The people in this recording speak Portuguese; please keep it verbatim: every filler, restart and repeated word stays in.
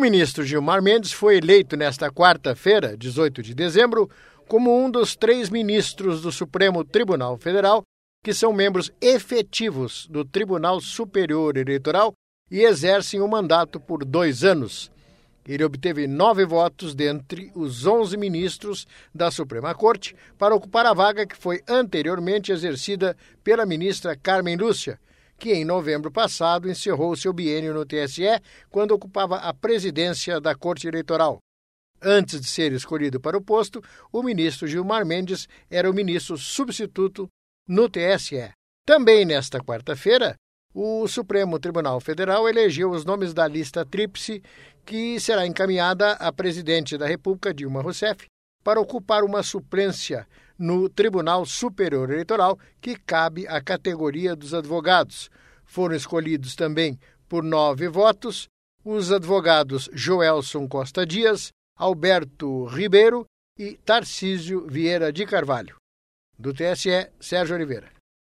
ministro Gilmar Mendes foi eleito nesta quarta-feira, dezoito de dezembro, como um dos três ministros do Supremo Tribunal Federal que são membros efetivos do Tribunal Superior Eleitoral e exercem o mandato por dois anos. Ele obteve nove votos dentre os onze ministros da Suprema Corte para ocupar a vaga que foi anteriormente exercida pela ministra Carmen Lúcia, que em novembro passado encerrou seu biênio no T S E quando ocupava a presidência da Corte Eleitoral. Antes de ser escolhido para o posto, o ministro Gilmar Mendes era o ministro substituto no T S E. Também nesta quarta-feira, o Supremo Tribunal Federal elegeu os nomes da lista tríplice que será encaminhada à presidente da República, Dilma Rousseff, para ocupar uma suplência no Tribunal Superior Eleitoral que cabe à categoria dos advogados. Foram escolhidos também por nove votos os advogados Joelson Costa Dias, Alberto Ribeiro e Tarcísio Vieira de Carvalho. Do T S E, Sérgio Oliveira.